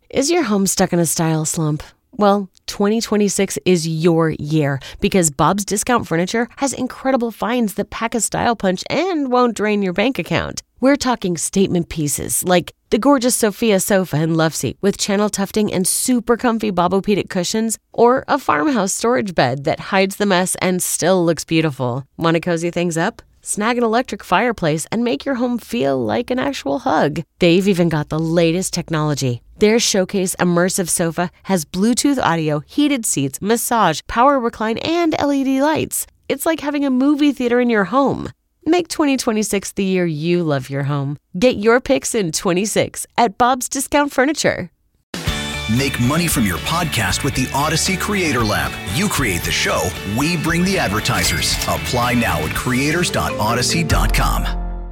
Is your home stuck in a style slump? Well, 2026 is your year because Bob's Discount Furniture has incredible finds that pack a style punch and won't drain your bank account. We're talking statement pieces like the gorgeous Sophia sofa and love seat with channel tufting and super comfy Bobopedic cushions, or a farmhouse storage bed that hides the mess and still looks beautiful. Want to cozy things up? Snag an electric fireplace and make your home feel like an actual hug. They've even got the latest technology. Their Showcase Immersive Sofa has Bluetooth audio, heated seats, massage, power recline, and LED lights. It's like having a movie theater in your home. Make 2026 the year you love your home. Get your picks in 26 at Bob's Discount Furniture. Make money from your podcast with the Odyssey Creator Lab. You create the show, we bring the advertisers. Apply now at creators.odyssey.com.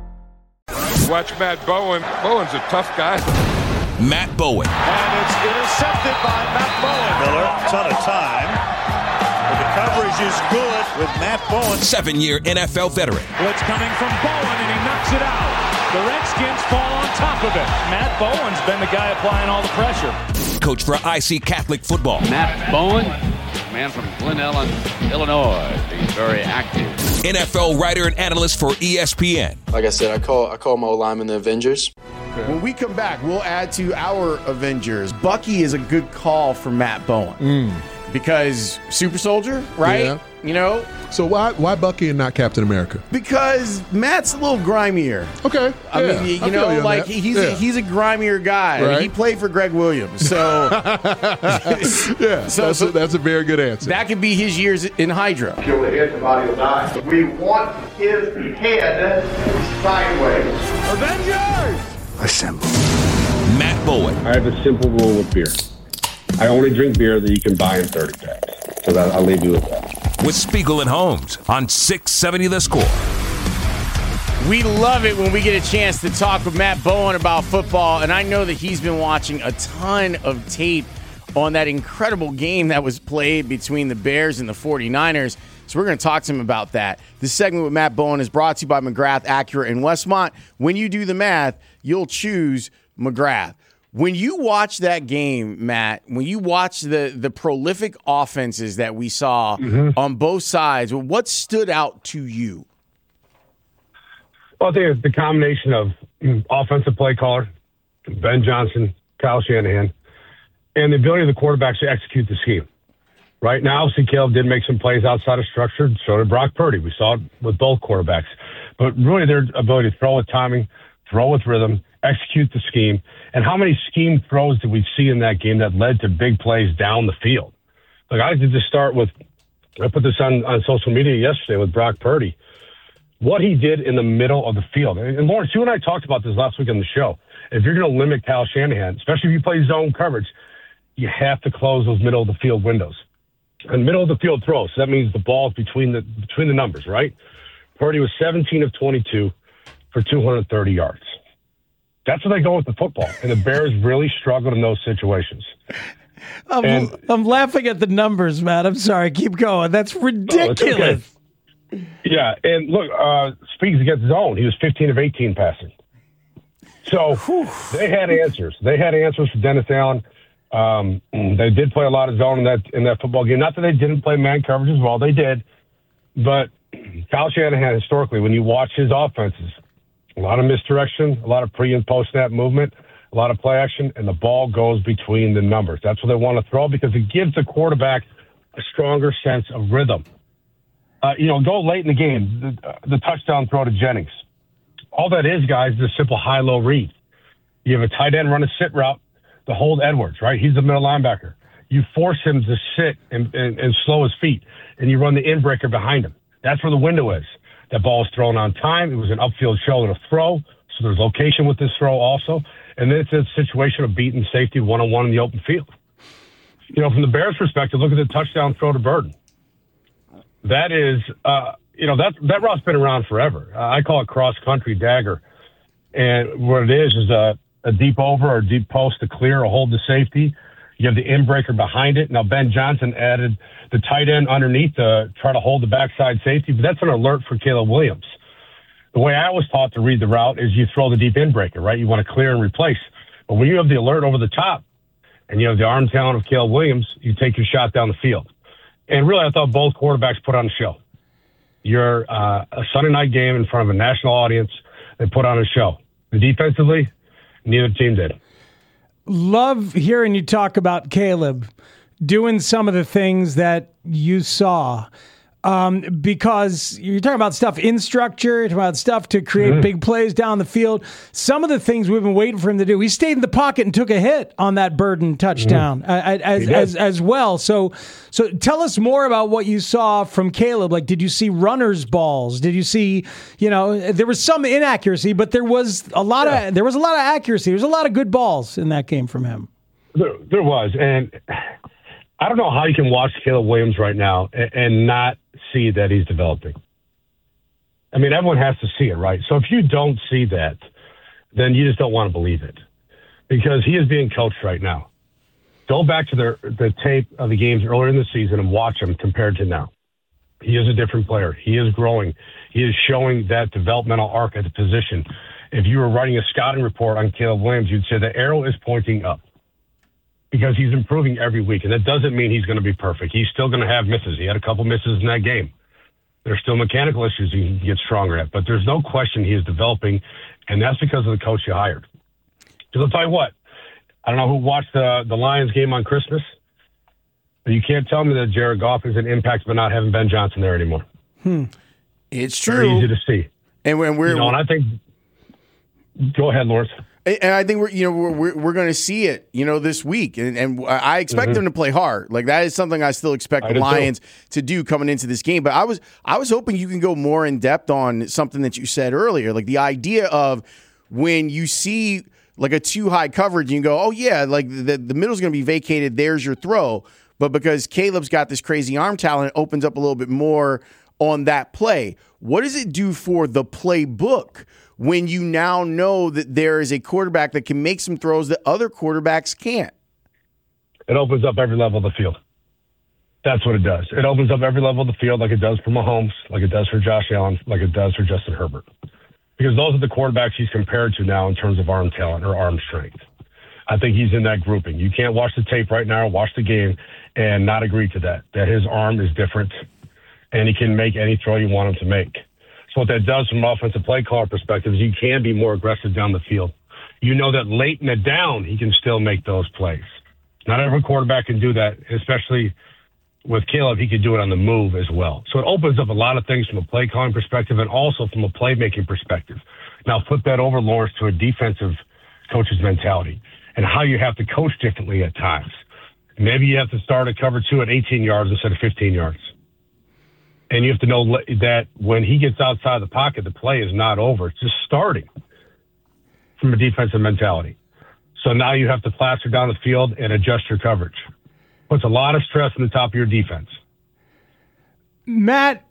Watch Matt Bowen. Bowen's a tough guy. Matt Bowen. And it's intercepted by Matt Bowen. Miller, ton of time. But the coverage is good with Matt Bowen. 7-year NFL veteran. Blitz coming from Bowen, and he knocks it out. The Redskins fall on top of it. Matt Bowen's been the guy applying all the pressure. Coach for IC Catholic football. Matt Bowen, man from Glen Ellen, Illinois. He's very active. NFL writer and analyst for ESPN. Like I said, I call my linemen the Avengers. When we come back, we'll add to our Avengers. Bucky is a good call for Matt Bowen. Because super soldier, right? Yeah. You know? So why Bucky and not Captain America? Because Matt's a little grimier. Okay. I mean, you know, like he's a grimier guy. Right. He played for Greg Williams. So yeah, so that's a very good answer. That could be his years in Hydra. Kill the head, the body will die. We want his head sideways. Avengers! Assemble. Matt Bowen. I have a simple rule with beer. I only drink beer that you can buy in 30 packs. So I'll leave you with that. With Spiegel and Holmes on 670 The Score. We love it when we get a chance to talk with Matt Bowen about football, and I know that he's been watching a ton of tape on that incredible game that was played between the Bears and the 49ers. So we're going to talk to him about that. This segment with Matt Bowen is brought to you by McGrath, Acura, and Westmont. When you do the math, you'll choose McGrath. When you watch that game, Matt, when you watch the prolific offenses that we saw on both sides, what stood out to you? Well, I think it's the combination of offensive play caller, Ben Johnson, Kyle Shanahan, and the ability of the quarterbacks to execute the scheme. Right now, obviously, Caleb did make some plays outside of structure. So did Brock Purdy. We saw it with both quarterbacks. But really, their ability to throw with timing, throw with rhythm, execute the scheme. And how many scheme throws did we see in that game that led to big plays down the field? Like, I did just start with, I put this on social media yesterday with Brock Purdy. What he did in the middle of the field. And Lawrence, you and I talked about this last week on the show. If you're going to limit Kyle Shanahan, especially if you play zone coverage, you have to close those middle of the field windows. And middle of the field throws, so that means the ball's between the numbers, right? Purdy was 17 of 22 for 230 yards. That's where they go with the football. And the Bears really struggled in those situations. I'm laughing at the numbers, Matt. I'm sorry. Keep going. That's ridiculous. Okay. Yeah, and look, speaks against zone. He was 15 of 18 passing. So they had answers. They had answers for Dennis Allen. They did play a lot of zone in that football game. Not that they didn't play man coverage as well. They did. But Kyle Shanahan, historically, when you watch his offenses, a lot of misdirection, a lot of pre- and post-snap movement, a lot of play action, and the ball goes between the numbers. That's what they want to throw because it gives the quarterback a stronger sense of rhythm. Go late in the game, the touchdown throw to Jennings. All that is, guys, is a simple high-low read. You have a tight end run a sit route to hold Edwards, right? He's the middle linebacker. You force him to sit and slow his feet, and you run the in-breaker behind him. That's where the window is. That ball is thrown on time. It was an upfield shoulder to throw, so there's location with this throw also. And then it's a situation of beating safety one-on-one in the open field. From the Bears' perspective, look at the touchdown throw to Burden. That is, that route's been around forever. I call it cross-country dagger. And what it is a deep over or deep post to clear or hold the safety. You have the in-breaker behind it. Now, Ben Johnson added the tight end underneath to try to hold the backside safety, but that's an alert for Caleb Williams. The way I was taught to read the route is you throw the deep in-breaker, right? You want to clear and replace. But when you have the alert over the top, and you have the arm talent of Caleb Williams, you take your shot down the field. And really, I thought both quarterbacks put on a show. You're a Sunday night game in front of a national audience. They put on a show. Defensively, neither team did. Love hearing you talk about Caleb doing some of the things that you saw. Because you're talking about stuff in structure, you're talking about stuff to create big plays down the field. Some of the things we've been waiting for him to do. He stayed in the pocket and took a hit on that Burden touchdown as well. So tell us more about what you saw from Caleb. Like, did you see runner's balls? Did you see, there was some inaccuracy, but there was a lot of accuracy. There was a lot of good balls in that game from him. There was, and I don't know how you can watch Caleb Williams right now and not see that he's developing. I mean, everyone has to see it, right? So if you don't see that, then you just don't want to believe it, because he is being coached right now. Go back to the tape of the games earlier in the season and watch him compared to now. He is a different player. He is growing. He is showing that developmental arc at the position. If you were writing a scouting report on Caleb Williams, you'd say the arrow is pointing up, because he's improving every week. And that doesn't mean he's going to be perfect. He's still going to have misses. He had a couple misses in that game. There's still mechanical issues he can get stronger at, but there's no question he is developing, and that's because of the coach you hired. Because I'll tell you what, I don't know who watched the Lions game on Christmas, but you can't tell me that Jared Goff is an impact by not having Ben Johnson there anymore. It's true. Very easy to see. And when we're, and I think, go ahead, Lawrence. And I think we're going to see it, this week, and I expect them to play hard. Like, that is something I still expect the Lions to do coming into this game. But I was hoping you can go more in depth on something that you said earlier, like the idea of when you see like a too high coverage, and you go, oh yeah, like the middle's going to be vacated. There's your throw. But because Caleb's got this crazy arm talent, it opens up a little bit more on that play. What does it do for the playbook when you now know that there is a quarterback that can make some throws that other quarterbacks can't? It opens up every level of the field. That's what it does. It opens up every level of the field, like it does for Mahomes, like it does for Josh Allen, like it does for Justin Herbert. Because those are the quarterbacks he's compared to now in terms of arm talent or arm strength. I think he's in that grouping. You can't watch the tape right now, watch the game, and not agree to that his arm is different and he can make any throw you want him to make. So what that does from an offensive play caller perspective is he can be more aggressive down the field. You know that late in the down, he can still make those plays. Not every quarterback can do that, especially with Caleb. He could do it on the move as well. So it opens up a lot of things from a play calling perspective and also from a playmaking perspective. Now flip that over, Lawrence, to a defensive coach's mentality and how you have to coach differently at times. Maybe you have to start a cover 2 at 18 yards instead of 15 yards. And you have to know that when he gets outside the pocket, the play is not over. It's just starting from a defensive mentality. So now you have to plaster down the field and adjust your coverage. Puts a lot of stress on the top of your defense. Matt,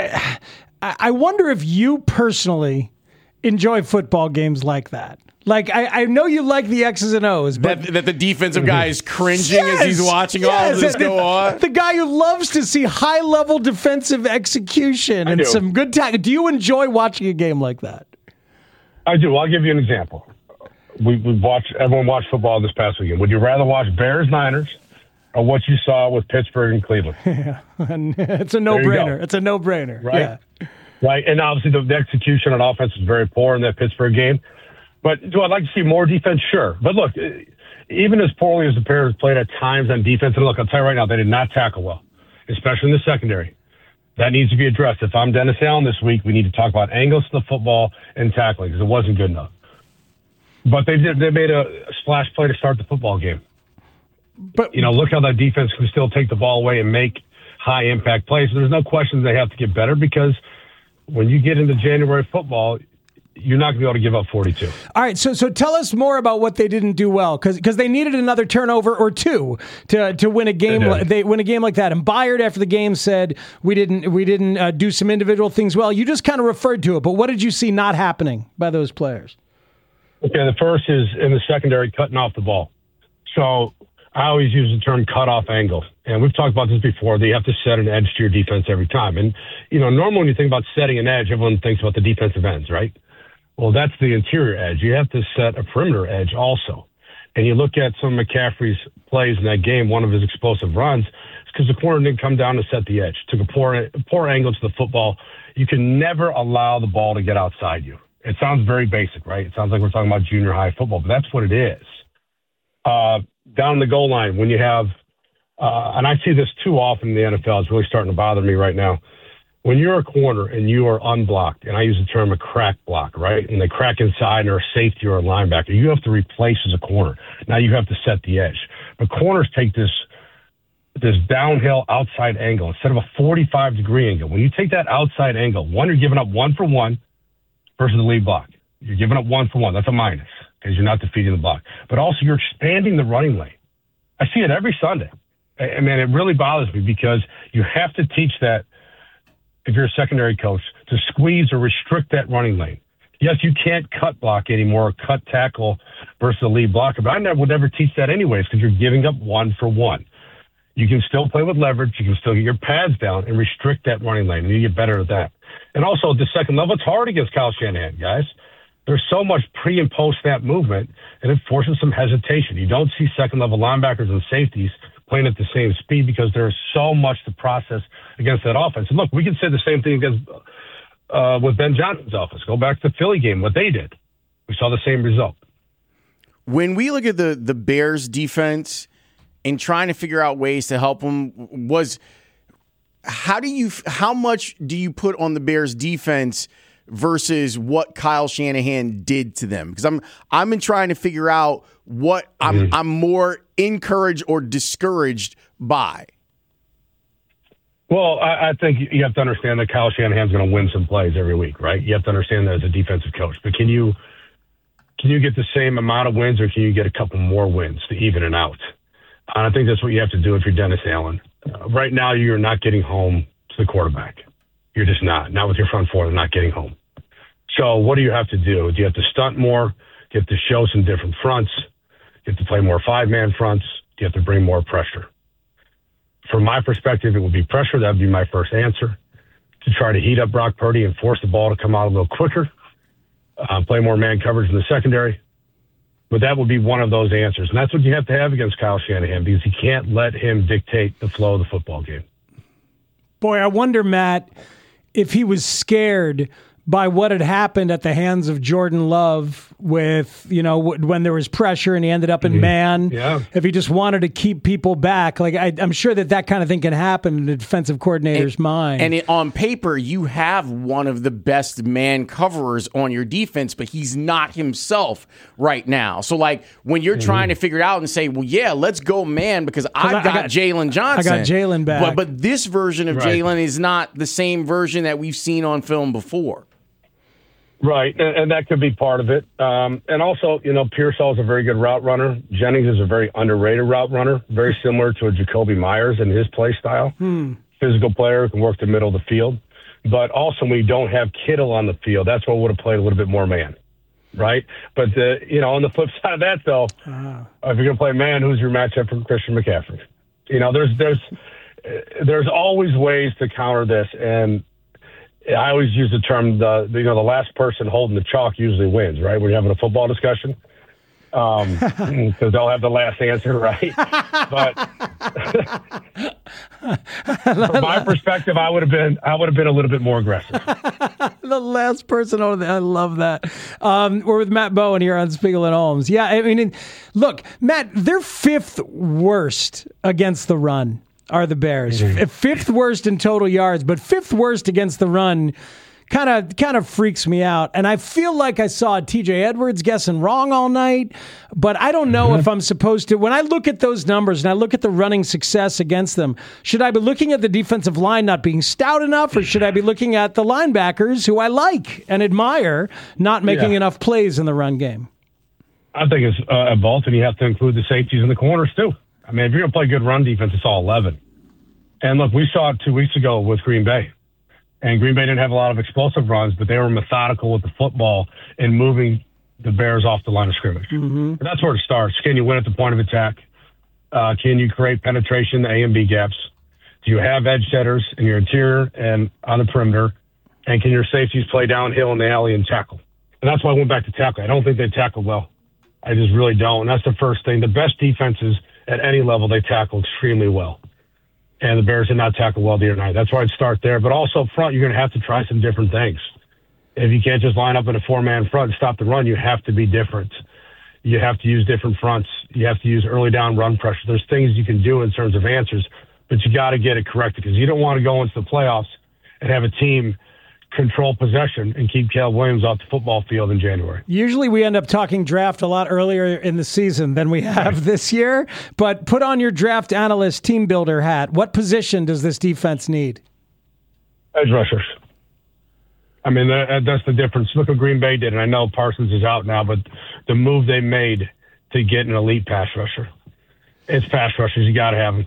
I wonder if you personally enjoy football games like that. Like, I know you like the X's and O's, but that the defensive guy is cringing as he's watching all of this go on. The guy who loves to see high-level defensive execution and some good tackle. Do you enjoy watching a game like that? I do. I'll give you an example. Everyone watched football this past weekend. Would you rather watch Bears-Niners or what you saw with Pittsburgh and Cleveland? Yeah, it's a no-brainer. It's a no-brainer. Right? Yeah. Right, and obviously the execution on offense was very poor in that Pittsburgh game. But do I like to see more defense? Sure. But look, even as poorly as the Bears played at times on defense, and look, I'll tell you right now, they did not tackle well, especially in the secondary. That needs to be addressed. If I'm Dennis Allen this week, we need to talk about angles to the football and tackling because it wasn't good enough. But they made a splash play to start the football game. But look how that defense can still take the ball away and make high-impact plays. There's no question they have to get better because when you get into January football, you're not going to be able to give up 42. All right, so tell us more about what they didn't do well, because they needed another turnover or two to win a game. They win a game like that. And Byard after the game said we didn't do some individual things well. You just kind of referred to it, but what did you see not happening by those players? Okay, the first is in the secondary cutting off the ball. So I always use the term cut-off angle. And we've talked about this before. They have to set an edge to your defense every time. And, normally when you think about setting an edge, everyone thinks about the defensive ends, right? Well, that's the interior edge. You have to set a perimeter edge also. and you look at some of McCaffrey's plays in that game, one of his explosive runs, it's because the corner didn't come down to set the edge, took a poor angle to the football. You can never allow the ball to get outside you. It sounds very basic, right? It sounds like we're talking about junior high football, but that's what it is. Down the goal line, when you have, and I see this too often in the NFL, it's really starting to bother me right now. When you're a corner and you are unblocked, and I use the term a crack block, right? And they crack inside or a safety or a linebacker, you have to replace as a corner. Now you have to set the edge. But corners take this downhill outside angle instead of a 45-degree angle. When you take that outside angle, one, you're giving up 1-for-1 versus the lead block. You're giving up 1-for-1. That's a minus because you're not defeating the block. But also you're expanding the running lane. I see it every Sunday. I mean, it really bothers me because you have to teach that, if you're a secondary coach, to squeeze or restrict that running lane. Yes, you can't cut block anymore or cut tackle versus the lead blocker, but I would never teach that anyways because you're giving up 1-for-1. You can still play with leverage. You can still get your pads down and restrict that running lane, and you get better at that. And also, at the second level, it's hard against Kyle Shanahan, guys. There's so much pre- and post-snap movement, and it forces some hesitation. You don't see second-level linebackers and safeties playing at the same speed because there's so much to process against that offense. And look, we can say the same thing against with Ben Johnson's offense. Go back to the Philly game, what they did. We saw the same result. When we look at the Bears defense and trying to figure out ways to help them, how much do you put on the Bears defense versus what Kyle Shanahan did to them? Because I'm been trying to figure out what I'm more encouraged or discouraged by. Well, I think you have to understand that Kyle Shanahan's going to win some plays every week, right? You have to understand that as a defensive coach. But can you get the same amount of wins, or can you get a couple more wins to even it out? And I think that's what you have to do if you're Dennis Allen. Right now, you're not getting home to the quarterback. You're just not. Not with your front four, they're not getting home. So what do you have to do? Do you have to stunt more? Do you have to show some different fronts? Do you have to play more five-man fronts? Do you have to bring more pressure? From my perspective, it would be pressure. That would be my first answer, to try to heat up Brock Purdy and force the ball to come out a little quicker, play more man coverage in the secondary. But that would be one of those answers. And that's what you have to have against Kyle Shanahan, because you can't let him dictate the flow of the football game. Boy, I wonder, Matt, if he was scared by what had happened at the hands of Jordan Love with, when there was pressure and he ended up in man. Yeah. If he just wanted to keep people back. Like, I'm sure that kind of thing can happen in a defensive coordinator's mind. And on paper, you have one of the best man coverers on your defense, but he's not himself right now. So, like, when you're trying to figure it out and say, well, yeah, let's go man, because I got Jalen Johnson. I got Jalen back. But this version of Jalen is not the same version that we've seen on film before. Right, and that could be part of it. And also, Pearsall is a very good route runner. Jennings is a very underrated route runner, very similar to a Jacoby Myers in his play style. Physical player who can work the middle of the field. But also, we don't have Kittle on the field. That's what would have played a little bit more man, right? But, on the flip side of that, though, if you're going to play man, who's your matchup for Christian McCaffrey? There's always ways to counter this, and I always use the term, the last person holding the chalk usually wins, right? When you're having a football discussion, because they'll have the last answer, right? But from my perspective, I would have been a little bit more aggressive. The last person on I love that. We're with Matt Bowen here on Spiegel and Holmes. Yeah, I mean, look, Matt, they're fifth worst against the run. Are the Bears. Fifth worst in total yards, but fifth worst against the run kind of freaks me out. And I feel like I saw TJ Edwards guessing wrong all night, but I don't know if I'm supposed to. When I look at those numbers and I look at the running success against them, should I be looking at the defensive line not being stout enough, or should I be looking at the linebackers who I like and admire not making enough plays in the run game? I think it's both, and you have to include the safeties and the corners too. I mean, if you're going to play good run defense, it's all 11. And look, we saw it 2 weeks ago with Green Bay. And Green Bay didn't have a lot of explosive runs, but they were methodical with the football and moving the Bears off the line of scrimmage. And that's where it starts. Can you win at the point of attack? Can you create penetration, the A and B gaps? Do you have edge setters in your interior and on the perimeter? And can your safeties play downhill in the alley and tackle? And that's why I went back to tackle. I don't think they tackled well. I just really don't. And that's the first thing. The best defenses at any level, they tackle extremely well. And the Bears did not tackle well the other night. That's why I'd start there. But also up front, you're going to have to try some different things. If you can't just line up in a 4-man front and stop the run, you have to be different. You have to use different fronts. You have to use early down run pressure. There's things you can do in terms of answers, but you got to get it corrected because you don't want to go into the playoffs and have a team control possession and keep Caleb Williams off the football field in January. Usually we end up talking draft a lot earlier in the season than we have this year, but put on your draft analyst team builder hat. What position does this defense need? Edge rushers. I mean, that's the difference. Look what Green Bay did, and I know Parsons is out now, but the move they made to get an elite pass rusher, it's pass rushers. You got to have them.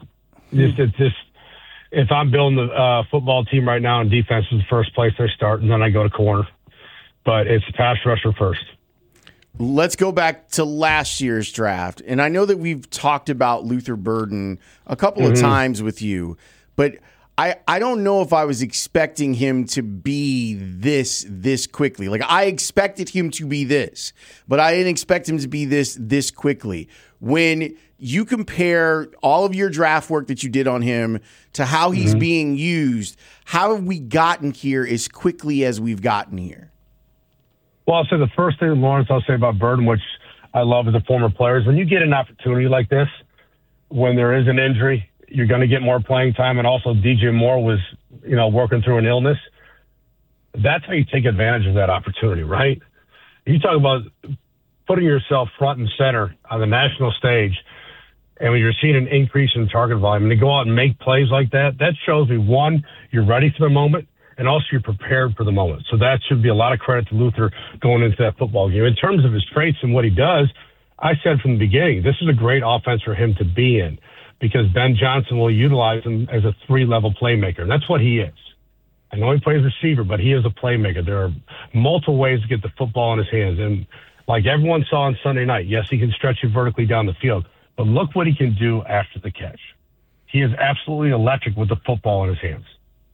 If I'm building the football team right now and defense is the first place they start, and then I go to corner. But it's pass rusher first. Let's go back to last year's draft. And I know that we've talked about Luther Burden a couple of times with you, but I don't know if I was expecting him to be this quickly. Like, I expected him to be this, but I didn't expect him to be this quickly. When you compare all of your draft work that you did on him to how he's being used, how have we gotten here as quickly as we've gotten here? Well, I'll say the first thing, Lawrence, I'll say about Burden, which I love as a former player, is when you get an opportunity like this, when there is an injury, you're going to get more playing time. And also DJ Moore was, working through an illness. That's how you take advantage of that opportunity, right? You talk about putting yourself front and center on the national stage, and when you're seeing an increase in target volume, and to go out and make plays like that, that shows me, one, you're ready for the moment, and also you're prepared for the moment. So that should be a lot of credit to Luther going into that football game. In terms of his traits and what he does, I said from the beginning, this is a great offense for him to be in because Ben Johnson will utilize him as a 3-level playmaker, and that's what he is. I know he plays receiver, but he is a playmaker. There are multiple ways to get the football in his hands, and like everyone saw on Sunday night, yes, he can stretch you vertically down the field, but look what he can do after the catch. He is absolutely electric with the football in his hands.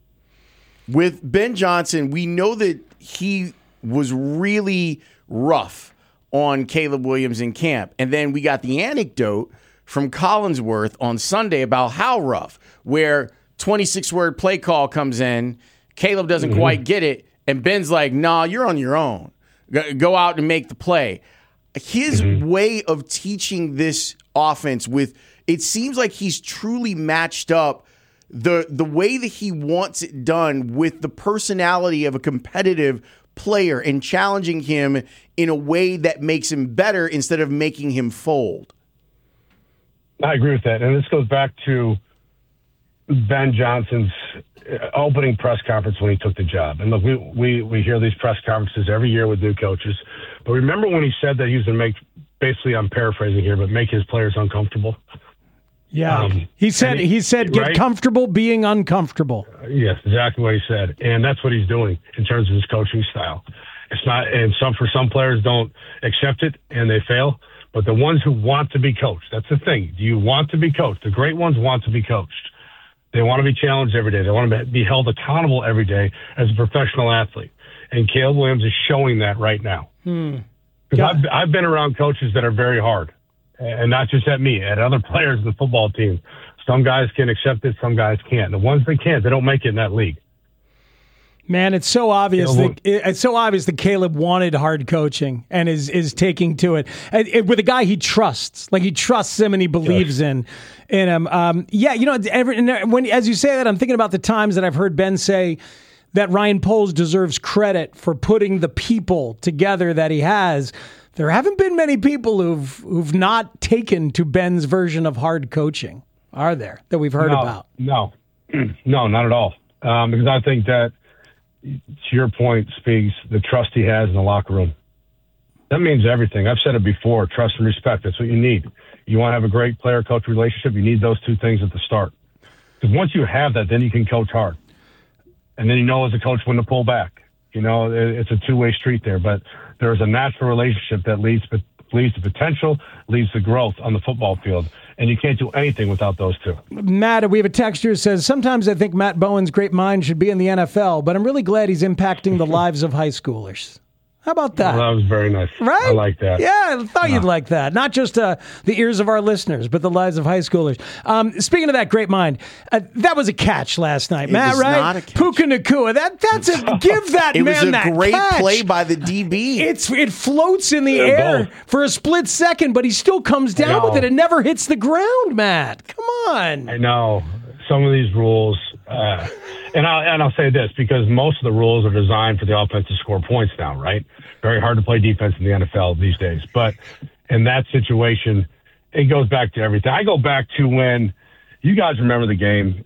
With Ben Johnson, we know that he was really rough on Caleb Williams in camp. And then we got the anecdote from Collinsworth on Sunday about how rough, where 26-word play call comes in, Caleb doesn't quite get it, and Ben's like, nah, you're on your own. Go out and make the play. His way of teaching this offense it seems like he's truly matched up the way that he wants it done with the personality of a competitive player and challenging him in a way that makes him better instead of making him fold. I agree with that. And this goes back to Ben Johnson's opening press conference when he took the job. And look, we hear these press conferences every year with new coaches. But remember when he said that he was going to make, basically I'm paraphrasing here, but make his players uncomfortable? Yeah. He said, get right? comfortable being uncomfortable. Yes, exactly what he said. And that's what he's doing in terms of his coaching style. It's not, and for some players don't accept it and they fail. But the ones who want to be coached, that's the thing. Do you want to be coached? The great ones want to be coached. They want to be challenged every day. They want to be held accountable every day as a professional athlete. And Caleb Williams is showing that right now. Because I've been around coaches that are very hard, and not just at me, at other players in the football team. Some guys can accept it, some guys can't. The ones that can't, they don't make it in that league. Man, it's so obvious that Caleb wanted hard coaching and is taking to it. With a guy he trusts, like he trusts him and he believes in him. As you say that, I'm thinking about the times that I've heard Ben say that Ryan Poles deserves credit for putting the people together that he has. There haven't been many people who've not taken to Ben's version of hard coaching, are there, that we've heard about? No, not at all. Because I think that, to your point, speaks the trust he has in the locker room. That means everything. I've said it before, trust and respect. That's what you need. You want to have a great player-coach relationship, you need those two things at the start. Because once you have that, then you can coach hard. And then you know as a coach when to pull back. It's a two-way street there. But there's a natural relationship that leads to potential, leads to growth on the football field. And you can't do anything without those two. Matt, we have a texter who says, sometimes I think Matt Bowen's great mind should be in the NFL, but I'm really glad he's impacting the lives of high schoolers. How about that? Well, that was very nice. Right? I like that. Yeah, I thought you'd like that. Not just the ears of our listeners, but the lives of high schoolers. Speaking of that great mind, that was a catch last night, Matt, was right? not a catch. Puka Nacua. That's a give that It man was a that great catch. play by the DB. It floats in the air both. for a split second, but he still comes down with it and never hits the ground, Matt. Come on. I know some of these rules, and I'll say this because most of the rules are designed for the offense to score points now, right? Very hard to play defense in the NFL these days, but in that situation, it goes back to everything. I go back to when you guys remember the game,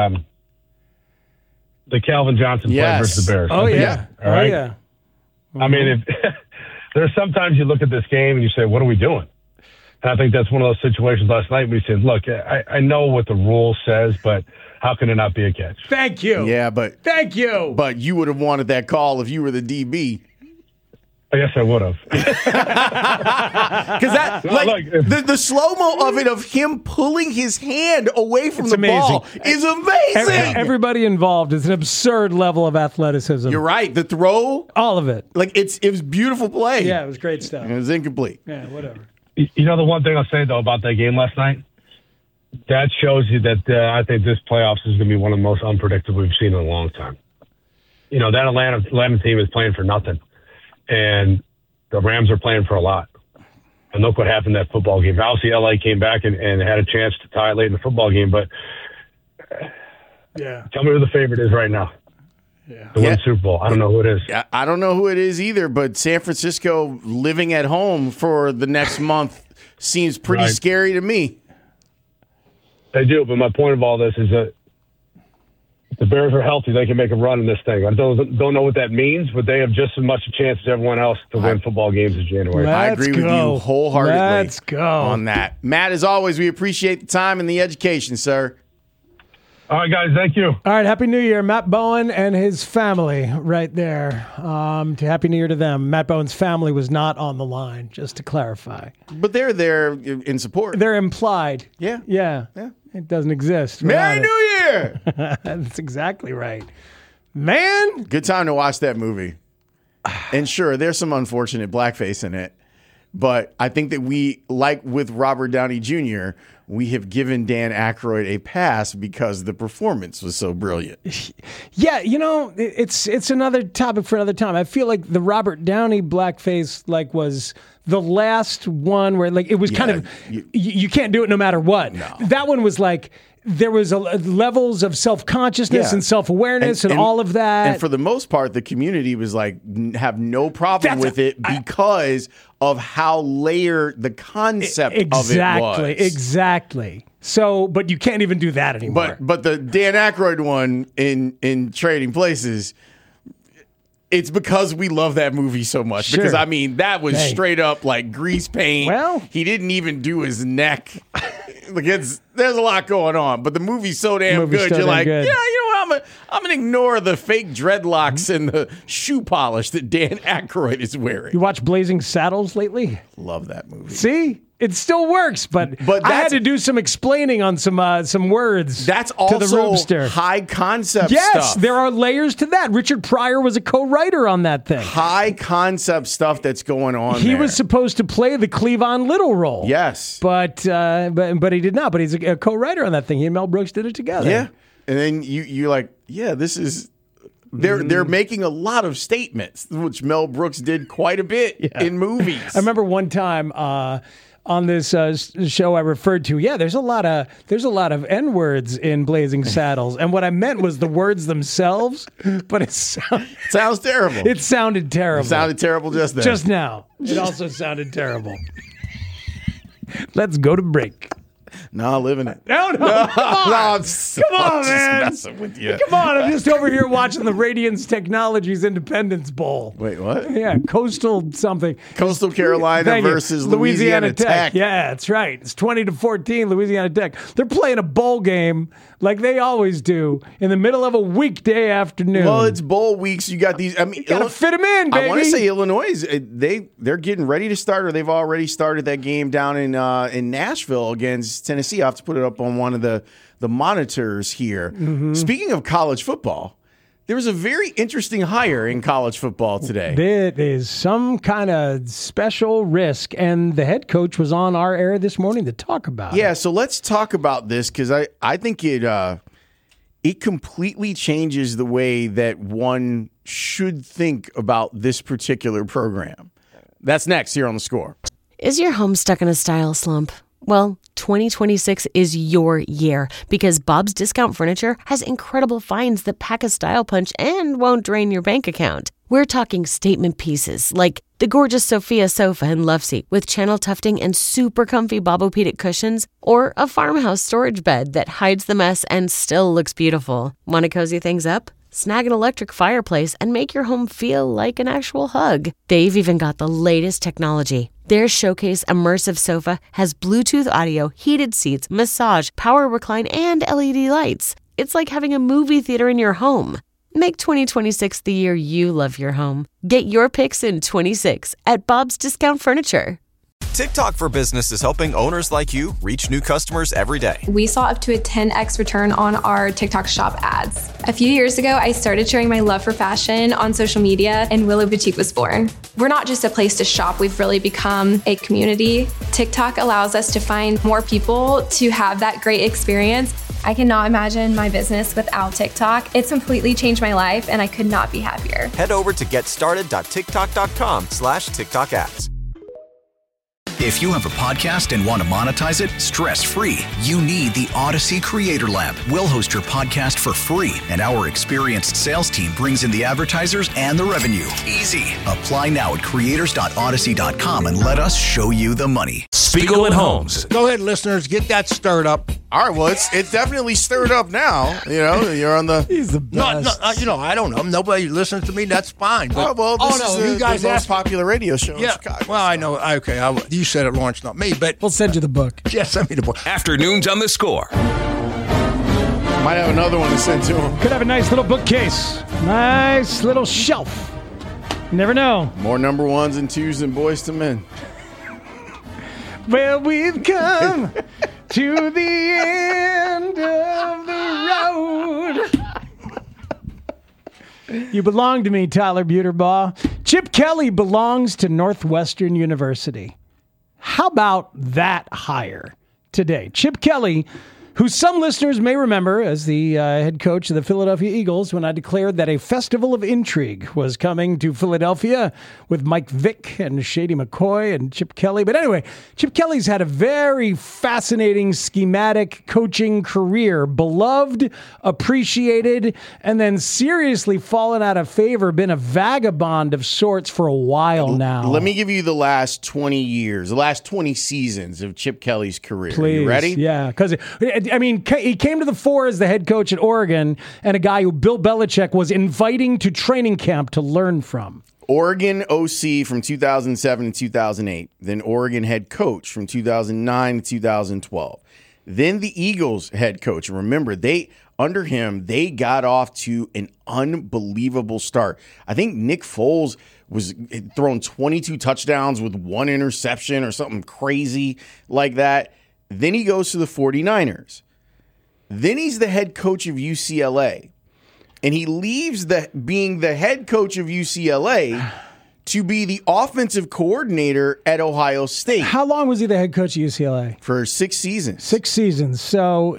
the Calvin Johnson play versus the Bears. Oh yeah. All right. Oh yeah. I mean, there's sometimes you look at this game and you say, "What are we doing?" And I think that's one of those situations last night. We said, "Look, I know what the rule says, but how can it not be a catch?" Thank you. Yeah, but Thank you. But you would have wanted that call if you were the DB. I guess I would have. Because that, the slow-mo of it, of him pulling his hand away from the ball is amazing. Everybody involved is an absurd level of athleticism. You're right. The throw, all of it. Like it was beautiful play. Yeah, it was great stuff. It was incomplete. Yeah, whatever. You know, the one thing I'll say, though, about that game last night, that shows you that I think this playoffs is going to be one of the most unpredictable we've seen in a long time. You know, that Atlanta team is playing for nothing, and the Rams are playing for a lot. And look what happened in that football game. Obviously, L.A. came back and had a chance to tie it late in the football game, but tell me who the favorite is right now. To win the Super Bowl. I don't know who it is. I don't know who it is either, but San Francisco living at home for the next month seems pretty scary to me. They do, but my point of all this is that if the Bears are healthy, they can make a run in this thing. I don't know what that means, but they have just as much a chance as everyone else to win football games in January. I agree with you wholeheartedly Let's go. on that. Matt, as always, we appreciate the time and the education, sir. All right, guys, thank you. All right, Happy New Year, Matt Bowen and his family right there. Happy New Year to them. Matt Bowen's family was not on the line, just to clarify. But they're there in support. They're implied. Yeah. Yeah. It doesn't exist. Merry New Year! That's exactly right. Man. Good time to watch that movie. And sure, there's some unfortunate blackface in it. But I think that we, like with Robert Downey Jr., we have given Dan Aykroyd a pass because the performance was so brilliant. Yeah, you know, it's another topic for another time. I feel like the Robert Downey blackface was the last one where it was kind of you can't do it no matter what. No. That one was there was levels of self-consciousness and self-awareness and all of that. And for the most part, the community was have no problem with it because of how layered the concept of it was. Exactly. So, but you can't even do that anymore. But the Dan Aykroyd one in Trading Places, it's because we love that movie so much. Sure. Because, I mean, that was straight up grease paint. Well, he didn't even do his neck. There's a lot going on, but the movie's so damn good. You're like, yeah, you know what? I'm gonna ignore the fake dreadlocks and the shoe polish that Dan Aykroyd is wearing. You watch Blazing Saddles lately? Love that movie. See? It still works, but I had to do some explaining on some words. That's also to the Roomster. High concept stuff. Yes, there are layers to that. Richard Pryor was a co-writer on that thing. High concept stuff that's going on. He was supposed to play the Cleavon Little role. Yes, but he did not. But he's a co-writer on that thing. He and Mel Brooks did it together. Yeah, and then you're like, yeah, this is. They're making a lot of statements, which Mel Brooks did quite a bit in movies. I remember one time on this show I referred to, there's a lot of N-words in Blazing Saddles, and what I meant was the words themselves, but it sounds terrible. It sounded terrible. It sounded terrible just then. Just now. It also sounded terrible. Let's go to break. No, living it. No. Come on, man. Messing with you. Come on, I'm just over here watching the Radiance Technologies Independence Bowl. Wait, what? Yeah, Coastal something. Coastal Carolina versus Louisiana Tech. Yeah, that's right. It's 20-14, Louisiana Tech. They're playing a bowl game like they always do in the middle of a weekday afternoon. Well, it's bowl weeks. You got these. I mean, you gotta fit them in, baby. I want to say Illinois. They're getting ready to start, or they've already started that game down in Nashville against Tennessee. I have to put it up on one of the monitors here. Mm-hmm. Speaking of college football, There was a very interesting hire in college football today. It is some kind of special risk, and the head coach was on our air this morning to talk about it. Yeah, so let's talk about this because I think it completely changes the way that one should think about this particular program. That's next here on The Score. Is your home stuck in a style slump? Well, 2026 is your year because Bob's Discount Furniture has incredible finds that pack a style punch and won't drain your bank account. We're talking statement pieces like the gorgeous Sophia sofa and love seat with channel tufting and super comfy Bobopedic cushions, or a farmhouse storage bed that hides the mess and still looks beautiful. Want to cozy things up? Snag an electric fireplace and make your home feel like an actual hug. They've even got the latest technology. Their Showcase immersive sofa has Bluetooth audio, heated seats, massage, power recline, and LED lights. It's like having a movie theater in your home. Make 2026 the year you love your home. Get your picks in 26 at Bob's Discount Furniture. TikTok for Business is helping owners like you reach new customers every day. We saw up to a 10x return on our TikTok shop ads. A few years ago, I started sharing my love for fashion on social media, and Willow Boutique was born. We're not just a place to shop, we've really become a community. TikTok allows us to find more people to have that great experience. I cannot imagine my business without TikTok. It's completely changed my life, and I could not be happier. Head over to getstarted.tiktok.com/TikTok ads. If you have a podcast and want to monetize it stress-free, you need the Odyssey Creator Lab. We'll host your podcast for free, and our experienced sales team brings in the advertisers and the revenue. Easy. Apply now at creators.odyssey.com and let us show you the money. Spiegel and Holmes. Go ahead, listeners, get that stirred up. All right, well, it's definitely stirred up now. You know, you're on the... He's the best. No, I don't know. Nobody listens to me. That's fine. But, this is you guys the most popular radio show in Chicago. Well, I know. Okay, you said it, Lawrence, not me. But we'll send you the book. Yeah, send me the book. Afternoons on The Score. Might have another one to send to him. Could have a nice little bookcase. Nice little shelf. You never know. More number ones and twos than Boys to Men. Well, we've come to the end of the road. You belong to me, Tyler Buterbaugh. Chip Kelly belongs to Northwestern University. How about that hire today? Chip Kelly, who some listeners may remember as the head coach of the Philadelphia Eagles when I declared that a festival of intrigue was coming to Philadelphia with Mike Vick and Shady McCoy and Chip Kelly. But anyway, Chip Kelly's had a very fascinating schematic coaching career, beloved, appreciated, and then seriously fallen out of favor, been a vagabond of sorts for a while now. Let me give you the last 20 years, the last 20 seasons of Chip Kelly's career. Please, are you ready? Yeah, because I mean, he came to the fore as the head coach at Oregon and a guy who Bill Belichick was inviting to training camp to learn from. Oregon OC from 2007 to 2008. Then Oregon head coach from 2009 to 2012. Then the Eagles head coach. Remember, under him, they got off to an unbelievable start. I think Nick Foles was throwing 22 touchdowns with 1 interception or something crazy like that. Then he goes to the 49ers. Then he's the head coach of UCLA. And he leaves being the head coach of UCLA to be the offensive coordinator at Ohio State. How long was he the head coach of UCLA? For 6 seasons. 6 seasons. So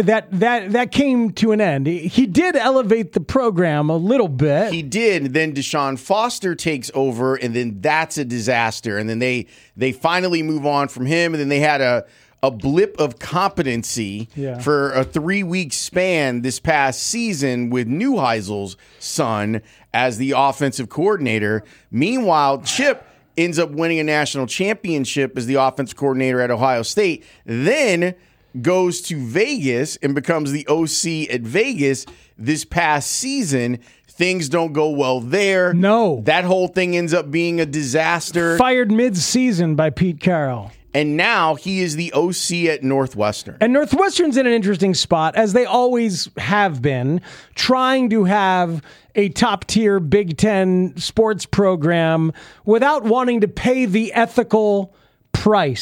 that came to an end. He did elevate the program a little bit. He did. Then Deshaun Foster takes over, and then that's a disaster. And then they finally move on from him, and then they had a blip of competency for a 3-week span this past season with Neuheisel's son as the offensive coordinator. Meanwhile, Chip ends up winning a national championship as the offensive coordinator at Ohio State, then goes to Vegas and becomes the OC at Vegas this past season. Things don't go well there. No. That whole thing ends up being a disaster. Fired mid-season by Pete Carroll. And now he is the OC at Northwestern. And Northwestern's in an interesting spot, as they always have been, trying to have a top-tier Big Ten sports program without wanting to pay the ethical price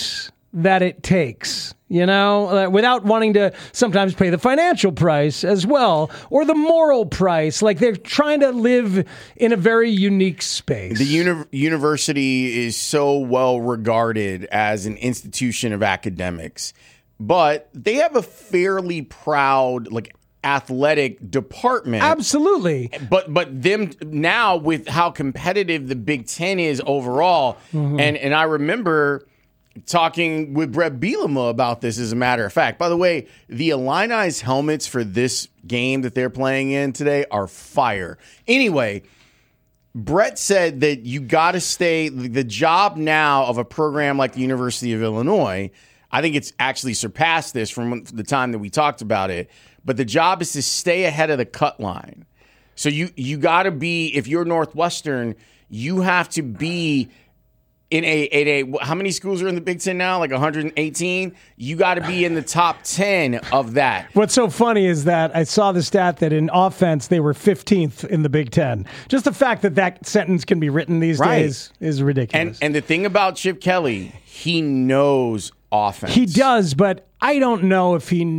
that it takes, without wanting to sometimes pay the financial price as well, or the moral price. Like, they're trying to live in a very unique space. The university is so well regarded as an institution of academics, but they have a fairly proud, athletic department. Absolutely. But them now, with how competitive the Big Ten is overall, and I remember talking with Brett Bielema about this, as a matter of fact. By the way, the Illini's helmets for this game that they're playing in today are fire. Anyway, Brett said that you got to stay, the job now of a program like the University of Illinois, I think it's actually surpassed this from the time that we talked about it, but the job is to stay ahead of the cut line. So you got to be, if you're Northwestern, you have to be in a how many schools are in the Big Ten now? Like 118? You got to be in the top 10 of that. What's so funny is that I saw the stat that in offense they were 15th in the Big Ten. Just the fact that sentence can be written these days is ridiculous. And the thing about Chip Kelly, he knows offense. He does, but I don't know if he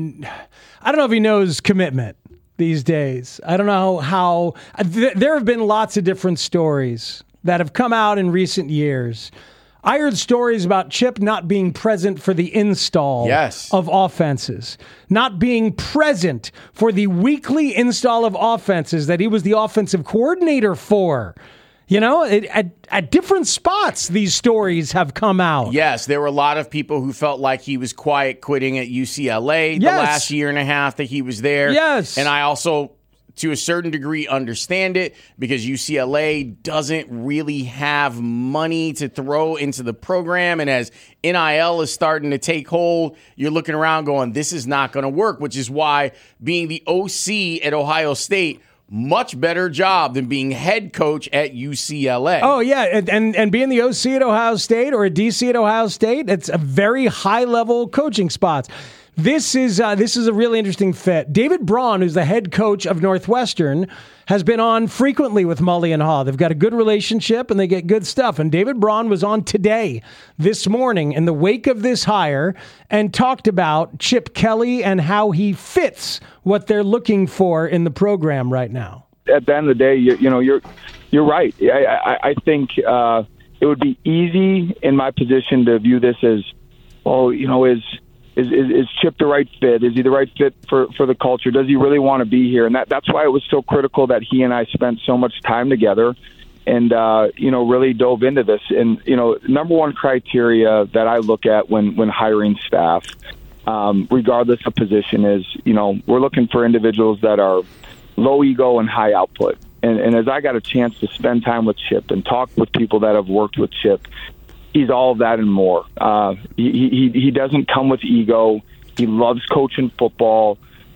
knows commitment these days. I don't know how. There have been lots of different stories that have come out in recent years. I heard stories about Chip not being present for the install of offenses, not being present for the weekly install of offenses that he was the offensive coordinator for. At different spots, these stories have come out. Yes, there were a lot of people who felt like he was quiet quitting at UCLA the last year and a half that he was there. Yes. And I also, to a certain degree, understand it, because UCLA doesn't really have money to throw into the program. And as NIL is starting to take hold, you're looking around going, this is not going to work, which is why being the OC at Ohio State, much better job than being head coach at UCLA. Oh, yeah, and being the OC at Ohio State or a DC at Ohio State, it's a very high-level coaching spots. This is a really interesting fit. David Braun, who's the head coach of Northwestern, has been on frequently with Mully and Haw. They've got a good relationship, and they get good stuff. And David Braun was on today, this morning, in the wake of this hire, and talked about Chip Kelly and how he fits what they're looking for in the program right now. At the end of the day, you're right. I think it would be easy in my position to view this as, is Chip the right fit? Is he the right fit for the culture? Does he really want to be here? And that's why it was so critical that he and I spent so much time together and, really dove into this. And, number one criteria that I look at when hiring staff, regardless of position, is, we're looking for individuals that are low ego and high output. And as I got a chance to spend time with Chip and talk with people that have worked with Chip, he's all of that and more. He doesn't come with ego. He loves coaching football.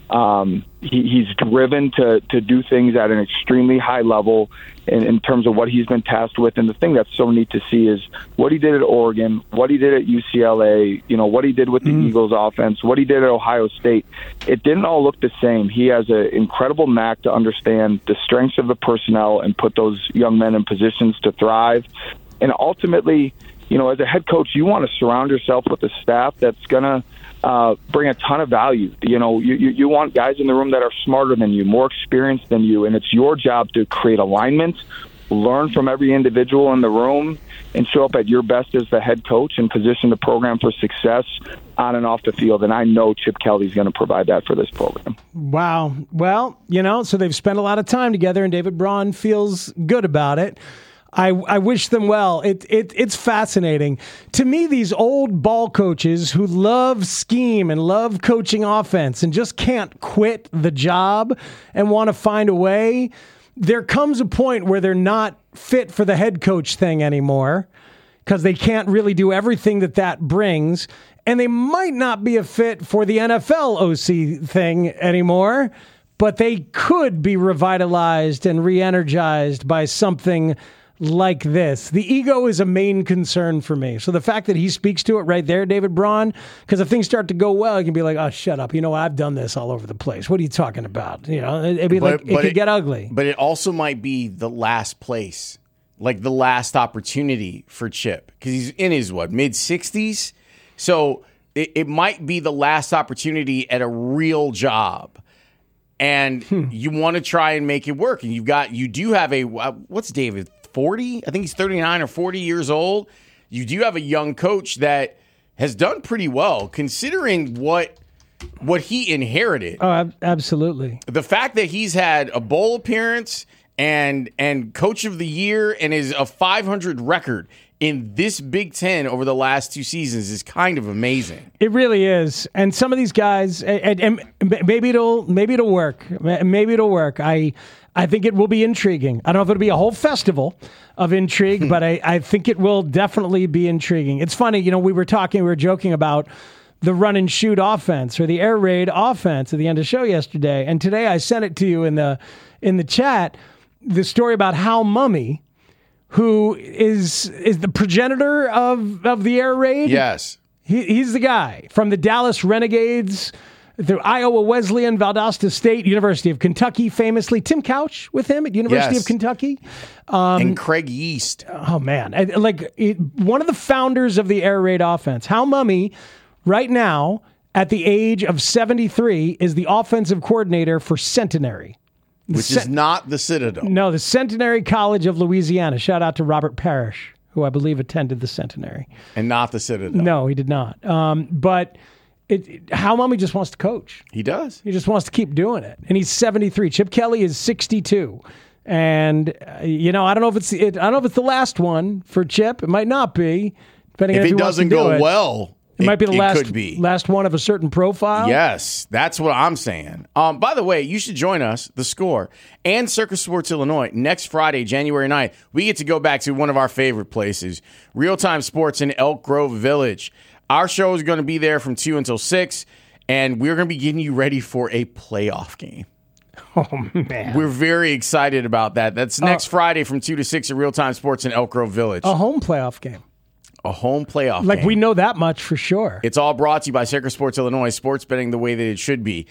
He's driven to do things at an extremely high level in terms of what he's been tasked with. And the thing that's so neat to see is what he did at Oregon, what he did at UCLA, what he did with the Eagles offense, what he did at Ohio State. It didn't all look the same. He has an incredible knack to understand the strengths of the personnel and put those young men in positions to thrive. And ultimately, as a head coach, you want to surround yourself with a staff that's going to bring a ton of value. You want guys in the room that are smarter than you, more experienced than you, and it's your job to create alignment, learn from every individual in the room, and show up at your best as the head coach and position the program for success on and off the field. And I know Chip Kelly's going to provide that for this program. Wow. Well, so they've spent a lot of time together, and David Braun feels good about it. I wish them well. It's fascinating. To me, these old ball coaches who love scheme and love coaching offense and just can't quit the job and want to find a way, there comes a point where they're not fit for the head coach thing anymore because they can't really do everything that brings, and they might not be a fit for the NFL OC thing anymore, but they could be revitalized and re-energized by something like this. The ego is a main concern for me. So the fact that he speaks to it right there, David Braun, because if things start to go well, he can be like, oh, shut up. I've done this all over the place. What are you talking about? It'd be it could get ugly. But it also might be the last place, like the last opportunity for Chip, because he's in his, mid-60s? So it might be the last opportunity at a real job. And you want to try and make it work. And you do have what's David, 40? I think he's 39 or 40 years old. You do have a young coach that has done pretty well considering what he inherited. Oh, absolutely. The fact that he's had a bowl appearance and coach of the year and is a 500 record in this Big Ten over the last 2 seasons is kind of amazing. It really is. And some of these guys, and maybe it'll work. Maybe it'll work. I think it will be intriguing. I don't know if it'll be a whole festival of intrigue, but I think it will definitely be intriguing. It's funny, we were joking about the run and shoot offense or the air raid offense at the end of the show yesterday. And today I sent it to you in the chat, the story about Hal Mumme, who is the progenitor of the air raid. Yes. He's the guy from the Dallas Renegades, the Iowa Wesleyan, Valdosta State, University of Kentucky, famously. Tim Couch with him at University of Kentucky. And Craig Yeast. Oh, man. One of the founders of the air raid offense. Hal Mumme, right now, at the age of 73, is the offensive coordinator for Centenary. Which is not the Citadel. No, the Centenary College of Louisiana. Shout out to Robert Parrish, who I believe attended the Centenary. And not the Citadel. No, he did not. But Hal Mumme just wants to coach. He does. He just wants to keep doing it. And he's 73. Chip Kelly is 62. And, I don't know if it's the last one for Chip. It might not be. Depending if on it doesn't go well. It might be the could be. last one of a certain profile. Yes, that's what I'm saying. By the way, you should join us, The Score, and Circus Sports Illinois next Friday, January 9th. We get to go back to one of our favorite places, Real Time Sports in Elk Grove Village. Our show is going to be there from 2 until 6, and we're going to be getting you ready for a playoff game. Oh, man. We're very excited about that. That's next Friday from 2 to 6 at Real Time Sports in Elk Grove Village. A home playoff game. A home playoff game. We know that much for sure. It's all brought to you by Circus Sports Illinois, sports betting the way that it should be.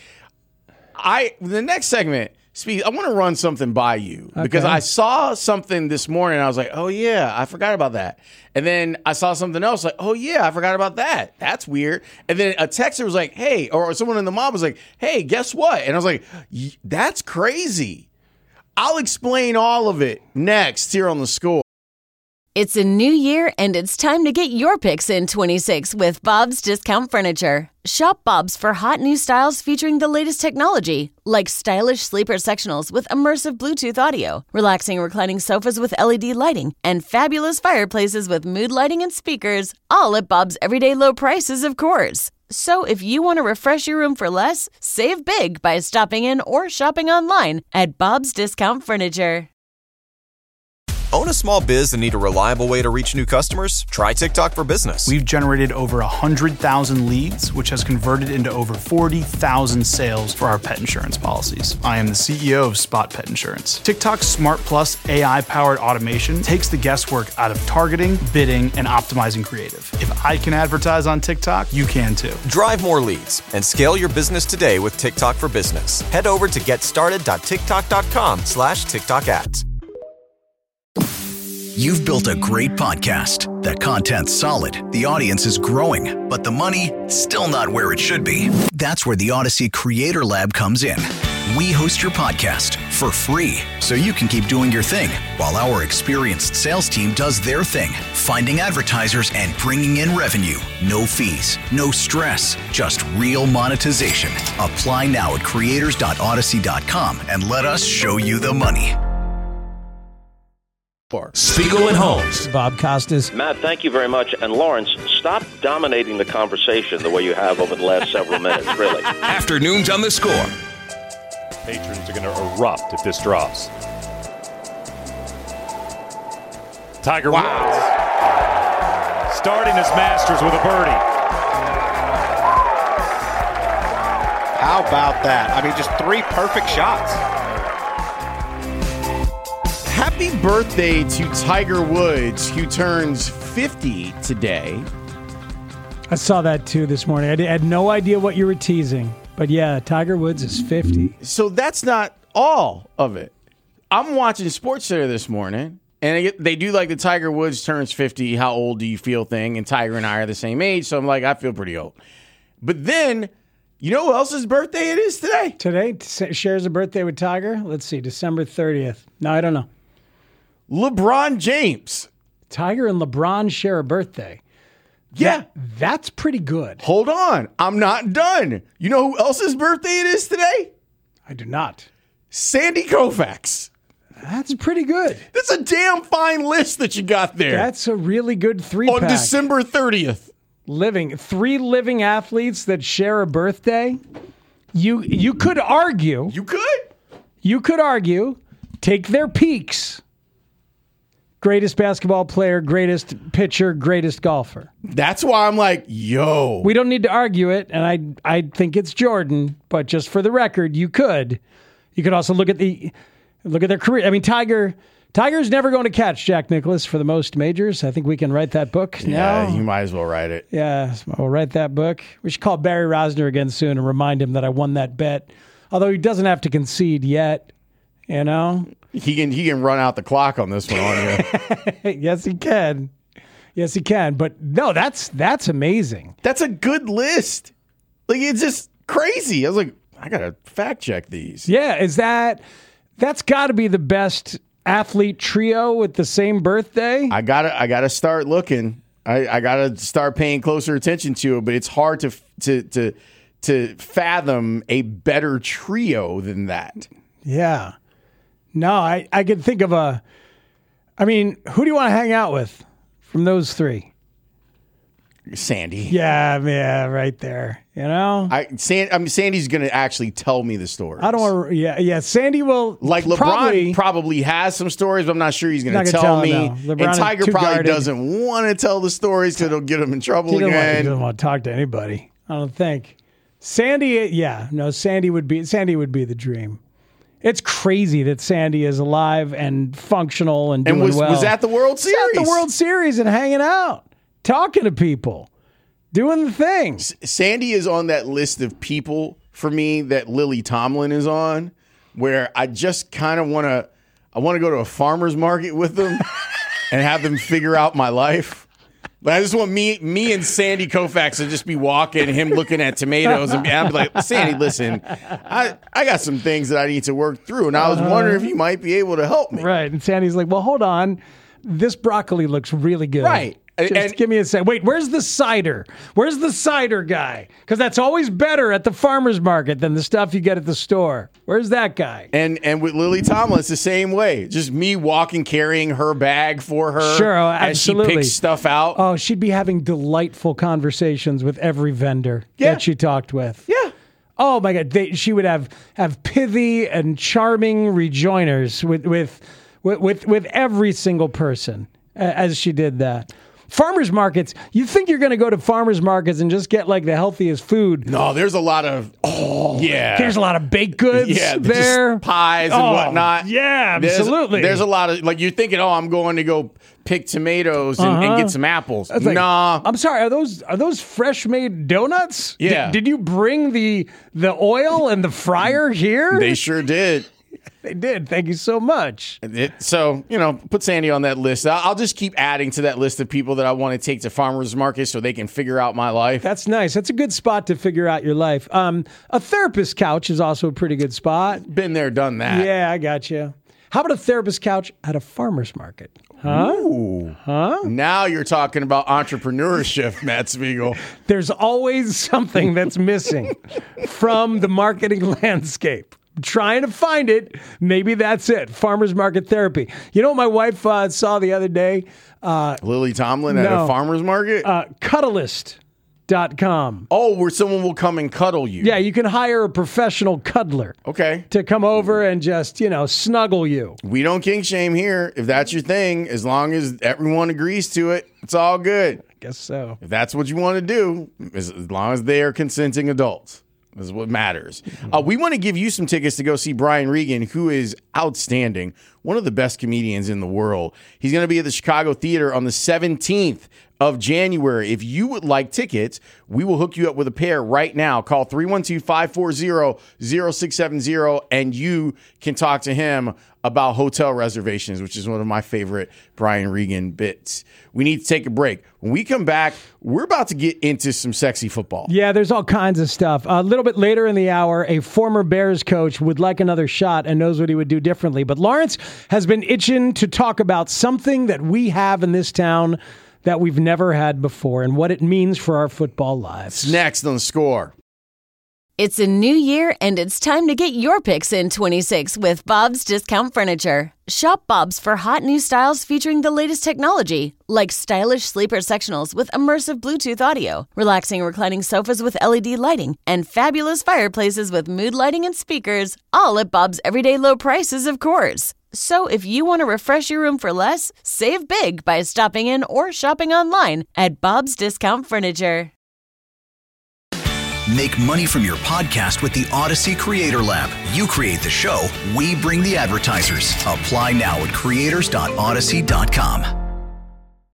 The next segment, I want to run something by you because I saw something this morning. And I was like, oh, yeah, I forgot about that. And then I saw something else like, oh, yeah, I forgot about that. That's weird. And then a texter was like, hey, or someone in the mob was like, hey, guess what? And I was like, that's crazy. I'll explain all of it next here on The Score. It's a new year, and it's time to get your picks in 26 with Bob's Discount Furniture. Shop Bob's for hot new styles featuring the latest technology, like stylish sleeper sectionals with immersive Bluetooth audio, relaxing reclining sofas with LED lighting, and fabulous fireplaces with mood lighting and speakers, all at Bob's everyday low prices, of course. So if you want to refresh your room for less, save big by stopping in or shopping online at Bob's Discount Furniture. Own a small biz and need a reliable way to reach new customers? Try TikTok for Business. We've generated over 100,000 leads, which has converted into over 40,000 sales for our pet insurance policies. I am the CEO of Spot Pet Insurance. TikTok's Smart Plus AI-powered automation takes the guesswork out of targeting, bidding, and optimizing creative. If I can advertise on TikTok, you can too. Drive more leads and scale your business today with TikTok for Business. Head over to getstarted.tiktok.com/TikTok ads. You've built a great podcast. The content's solid, the audience is growing, but the money, still not where it should be. That's where the Odyssey Creator Lab comes in. We host your podcast for free, so you can keep doing your thing, while our experienced sales team does their thing, finding advertisers and bringing in revenue. No fees, no stress, just real monetization. Apply now at creators.odyssey.com and let us show you the money. Spiegel and Holmes. Bob Costas. Matt, thank you very much. And Lawrence, stop dominating the conversation the way you have over the last several minutes, really. Afternoons on The Score. Patrons are going to erupt if this drops. Tiger Woods starting his Masters with a birdie. How about that? I mean, just 3 perfect shots. Happy birthday to Tiger Woods, who turns 50 today. I saw that too this morning. I had no idea what you were teasing. But yeah, Tiger Woods is 50. So that's not all of it. I'm watching SportsCenter this morning, And they do like the Tiger Woods turns 50, how old do you feel thing, and Tiger and I are the same age, so I'm like, I feel pretty old. But then, you know who else's birthday it is today? Today shares a birthday with Tiger. Let's see, December 30th. No, I don't know. LeBron James. Tiger and LeBron share a birthday. Yeah. That's pretty good. Hold on. I'm not done. You know who else's birthday it is today? I do not. Sandy Koufax. That's pretty good. That's a damn fine list that you got there. That's a really good 3-pack. On December 30th. Three living athletes that share a birthday. You could argue. You could argue, take their peaks. Greatest basketball player, greatest pitcher, greatest golfer. That's why I'm like, yo. We don't need to argue it, and I think it's Jordan, but just for the record, you could. You could also look at their career. I mean, Tiger's never going to catch Jack Nicklaus for the most majors. I think we can write that book now. Yeah, you might as well write it. Yeah, we'll write that book. We should call Barry Rosner again soon and remind him that I won that bet. Although he doesn't have to concede yet, you know. He can run out the clock on this one on you. Yes, he can. Yes, he can. But no, that's amazing. That's a good list. Like, it's just crazy. I was like, I gotta fact check these. Yeah, that's got to be the best athlete trio with the same birthday? I gotta start looking. I gotta start paying closer attention to it. But it's hard to fathom a better trio than that. Yeah. No, I could think of who do you want to hang out with from those three? Sandy. Yeah, right there. You know? Sandy's going to actually tell me the stories. I don't want to, yeah, Sandy will. Like LeBron probably has some stories, but I'm not sure he's going to tell me. No. And Tiger probably doesn't want to tell the stories because it'll get him in trouble again. He doesn't want to talk to anybody, I don't think. Sandy would be the dream. It's crazy that Sandy is alive and functional and doing well. Was at the World Series. At the World Series and hanging out, talking to people, doing the things. Sandy is on that list of people for me that Lily Tomlin is on, where I just kind of want to go to a farmer's market with them and have them figure out my life. But I just want me and Sandy Koufax to just be walking, him looking at tomatoes, and I'd be like, Sandy, listen, I got some things that I need to work through, and I was wondering if you might be able to help me. Right, and Sandy's like, well, hold on. This broccoli looks really good. Right. Just give me a second. Wait, where's the cider? Where's the cider guy? Because that's always better at the farmer's market than the stuff you get at the store. Where's that guy? And with Lily Tomlin, it's the same way. Just me walking, carrying her bag for her. Sure, as she picks stuff out. Oh, she'd be having delightful conversations with every vendor that she talked with. Yeah. Oh my God, she would have pithy and charming rejoiners with every single person as she did that. Farmers markets, you think you're going to go to farmers markets and just get like the healthiest food. No, there's a lot of, there's a lot of baked goods there. Pies and whatnot. Yeah, absolutely. There's a lot of, like, you're thinking, I'm going to go pick tomatoes and get some apples. Like, nah. I'm sorry, are those fresh made donuts? Yeah. Did you bring the oil and the fryer here? They sure did. They did. Thank you so much. So, put Sandy on that list. I'll just keep adding to that list of people that I want to take to farmers markets so they can figure out my life. That's nice. That's a good spot to figure out your life. A therapist couch is also a pretty good spot. Been there, done that. Yeah, I got you. How about a therapist couch at a farmer's market? Huh? Ooh. Huh? Now you're talking about entrepreneurship, Matt Spiegel. There's always something that's missing from the marketing landscape. Trying to find it. Maybe that's it. Farmer's market therapy. You know what my wife saw the other day? Lily Tomlin at a farmer's market? Cuddlist.com. Oh, where someone will come and cuddle you. Yeah, you can hire a professional cuddler. Okay. To come over and just, snuggle you. We don't kink shame here. If that's your thing, as long as everyone agrees to it, it's all good. I guess so. If that's what you want to do, as long as they are consenting adults. This is what matters. We want to give you some tickets to go see Brian Regan, who is outstanding, one of the best comedians in the world. He's going to be at the Chicago Theater on the 17th of January. If you would like tickets, we will hook you up with a pair right now. Call 312-540-0670, and you can talk to him about hotel reservations, which is one of my favorite Brian Regan bits. We need to take a break. When we come back, we're about to get into some sexy football. Yeah, there's all kinds of stuff. A little bit later in the hour, a former Bears coach would like another shot and knows what he would do differently. But Lawrence has been itching to talk about something that we have in this town that we've never had before and what it means for our football lives. It's next on The Score. It's a new year, and it's time to get your picks in 26 with Bob's Discount Furniture. Shop Bob's for hot new styles featuring the latest technology, like stylish sleeper sectionals with immersive Bluetooth audio, relaxing reclining sofas with LED lighting, and fabulous fireplaces with mood lighting and speakers, all at Bob's everyday low prices, of course. So if you want to refresh your room for less, save big by stopping in or shopping online at Bob's Discount Furniture. Make money from your podcast with the Odyssey Creator Lab. You create the show, we bring the advertisers. Apply now at creators.odyssey.com.